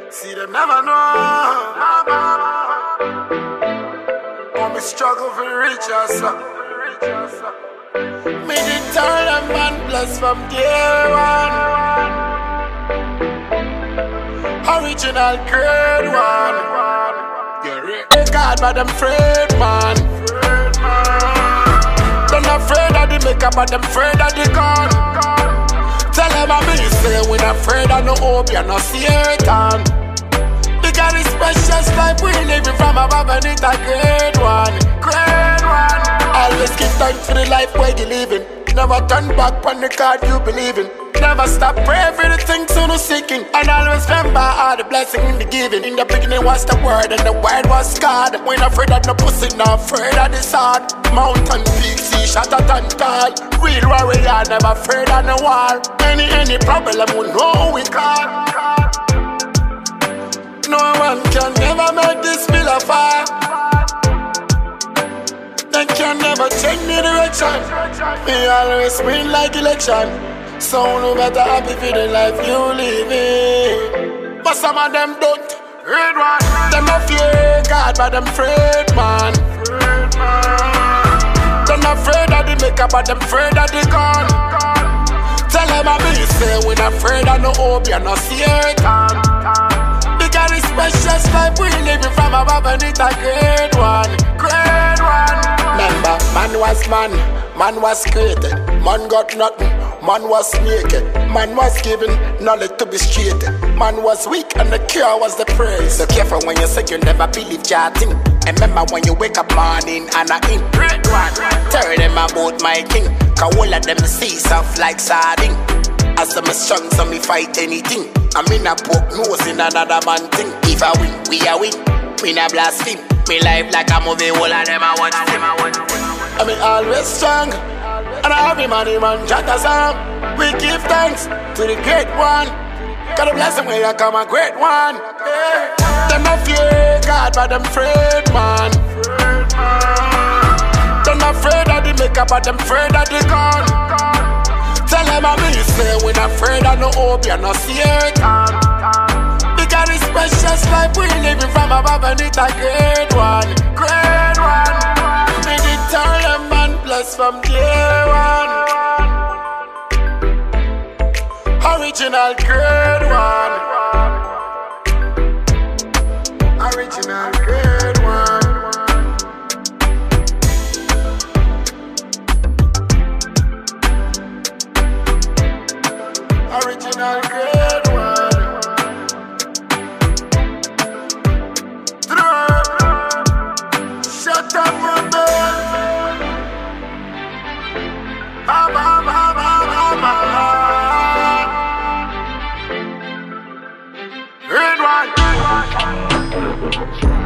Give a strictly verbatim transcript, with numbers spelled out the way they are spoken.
See them never know. Oh, me struggle for reach us. Me did tell them man bless from day one. Original grade one. You're God, but them afraid, man. They're not afraid of the makeup, but them afraid of the gun. Tell them I'm me say we not afraid of no hope, you're not Satan. Because this precious life we living from above and it's a great one. Great one. Always give thanks for the life where you living. Never turn back on the card you believe in. Never stop praying for the things you no seeking. And always remember all the blessing in the giving. In the beginning was the word and the word was God. We not afraid of no pussy, not afraid of the sword. Mountain peak, sea, shot at and tall. Real warrior, never afraid of no wall. Any, any problem we know we call. No one can never make this feel a fire. They can never change the direction. We always win like election. So no better happy for the life you living. But some of them don't. Read one. Them not fear God, but them afraid, man. Them not afraid of the makeup, but them afraid of the gun. Tell them I be say we not afraid of no hope, you're not Satan. Because this precious life we living from above and it's a great one. Great one. Remember, man was man, man was created. Man got nothing. Man was naked, man was given knowledge to be straight. Man was weak and the cure was the praise. So careful when you say you never believe chatting. And remember when you wake up morning and I in great one. Tell them about my king, cause all of them see soft like sardine. As I'm strong so me fight anything. I'm in a poke nose in another man thing. If I win, we a win, we not blaspheme. Me life like a movie, all of them I watch them I watch. I mean always strong. And every man, man, chat us up. We give thanks to the great one. God bless him when you come a great one. Yeah. Them not fear God, but them afraid, man. Them not afraid of the makeup, but them afraid of the gun. Tell them I'm me say we not afraid of no hope, you're not Satan. Because this precious life we living from above and it's a great one. Great one. Me did tell them man bless from day one. Original grade one. Original grade one. Original grade one. Shut up, rebel. Ba ba ba ba ba ba. Red one.